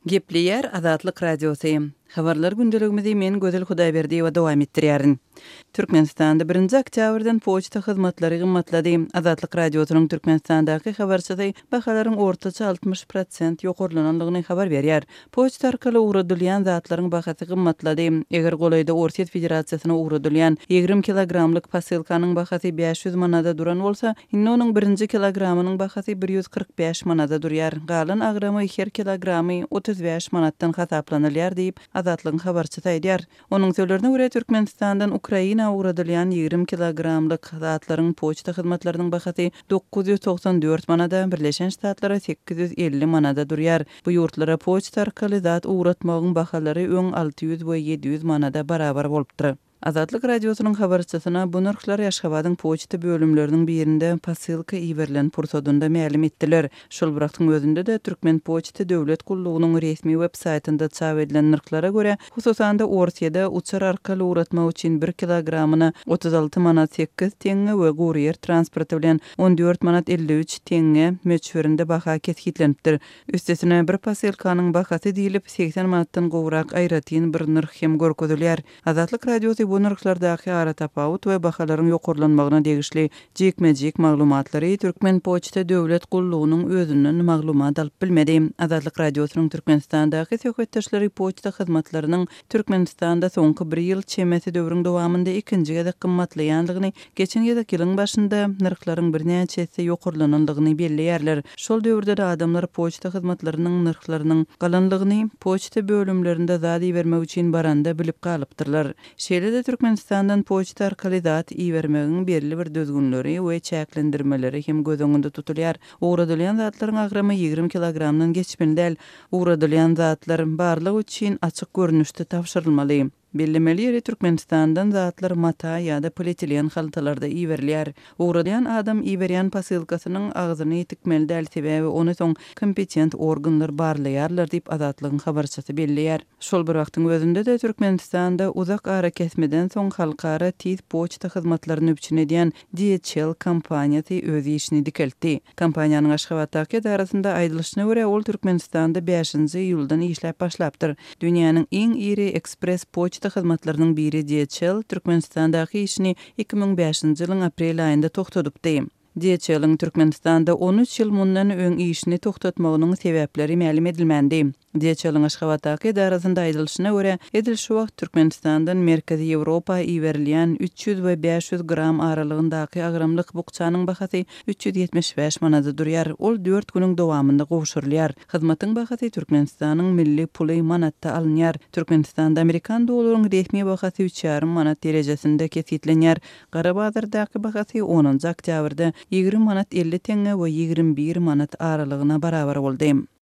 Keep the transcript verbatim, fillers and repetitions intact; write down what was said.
Gepleyer Azatlyk Radiosu. Habarlar gündeligimizi men Gözel Hudaýberdi we dowam etdirýärin. Türkmenistanda birinji oktýabrdan poçta hyzmatlary gymmatlady. Azatlyk Radiosynyň Türkmenistandaky habarçysy bahalaryň ortaça altymyş prosent ýokurlananlygyny habar berýär. Poçta arkaly uğradylýan zatlaryň bahasy gymmatlady. Eger golaýda Orsiýet Federasiýasyna uğradylýan ýigrim kilogramlyk pasilkanyň bahasy beş ýüz manada duran bolsa, indi onuň birinji kilogramynyň bahasy bir ýüz kırk beş manada durýar. Galan agramy her kilogramy otuz beş manatdan hasaplanylýar diýip Azatlygyň habarçysy aýdýar. Onuň sözlerine görä Türkmenistandan Ukraina uğradylýan ýigrim kilogramlyk zatlaryň poçta hyzmatlarynyň bahasy dokuz ýüz toksan dört manada, Birleşen Ştatlara sekiz ýüz elli manada durýar. Bu ýurtlara poçta arkaly zat uğratmagyň bahalary öň alty ýüz we yedi ýüz manada barabar bolupdyr. Azatlyk Radiosynyň habarçysyna bu narhlar Ýaşgabatyň poçta bölümleriniň birinde pasilka iwerilen pursodunda ma'lum etdiler. Şol wagtyň özünde de Türkmen Poçta döwlet gullugynyň resmi web saýtynda çap edilen narhlara görä, hususanda Orsiýada uçar arkaly uğratmak üçin bir kilogramyna otuz alty manat sekiz teňe we gurýer transporty bilen on dört manat elli üç teňe meçhörinde baha keskitlenipdir. Üstesine bir pasilkanyň bahasy diýilip seksen manatdan gowrak aýratyn bir narh hem görkezilýär. Azatlyk Radiosu bu narhlardaky ara tapawut we bahalaryň ýokurlanmagyna degişli jekmejek maglumatlary Türkmen Poçta döwlet gullugynyň özünden maglumat alyp bilmedi. Azatlyk Radiosynyň Türkmenistandaky söhbetdeşleri poçta hyzmatlarynyň Türkmenistanda soňky bir ýyl çemesi döwrüň dowamında ikinji gede gymmatlaýanlygyny, geçen ýylyň başynda narhlaryň bir näçesi ýokurlananlygyny belleýärler. Şol döwürde de adamlar poçta hyzmatlarynyň narhlarynyň galanlygyny poçta bölümlerinde zady bermek üçin baranda bilip galypdyrlar. Şeýle Türkmenistandan poçta arkaly zat iýermegiň belli bir düzgünleri we çäklendirmeleri hem göz öňünde tutulýar. Uğradylýan zatlaryň agramy ýigrim kilogramdan geçmeli däl. Uğradylýan zatlar barlygy üçin açyk görnüşde tapşyrylmaly. Bellemeli ýeri Türkmenistandan zatlar mata ýa-da polietilen haltalarda iýerilýär. Uğradyan adam iýerýän pasilkasynyň agzyny tikmeli däl sebäbi ony soň kompetent organlar barlaýarlar diýip Azatlygyň habarçysy belleýär. Şol bir wagtyň özünde de Türkmenistanda uzak ara kesmeden soň halkara tiz poçta hyzmatlaryny üçin edýän D H L kompaniýasy öz işini dikeltdi. Kompaniýanyň Aşgabatdaky darasynda aýdylyşyna görä ol Türkmenistanda beşinji ýyldan işläp başlapdyr. Dünýäniň iň iri ekspres poçta hyzmatlarynyň biri D H L Türkmenistandaky işini iki ming beşinji ýylyň aprel aýynda toktadypdy. D H L-iň Türkmenistanda on üç ýyl mundan öň işini toktatmagynyň sebäpleri ma'lum edilmendi. D H L-iň Aşgabatdaky darasynda aýdylyşyna görä, edil şu wagt Türkmenistandan Merkezi Ýewropa iwerilýän üç ýüz we beş ýüz gram aralygyndaky agramlyk bukçanyň bahasy üç ýüz ýetmiş beş manada durýar. Ol dört güniň dowamında gowşurulýar. Hyzmatyň bahasy Türkmenistanyň milli puly manatda alınýar. Türkmenistanda Amerikan dolarynyň resmi bahasy üç ýarym manat derejesinde kesitlenýär. Gara bazardaky bahasy onunji oktýabrda ýigrim manat elli teňe we ýigrim bir manat aralygyna barabar boldy.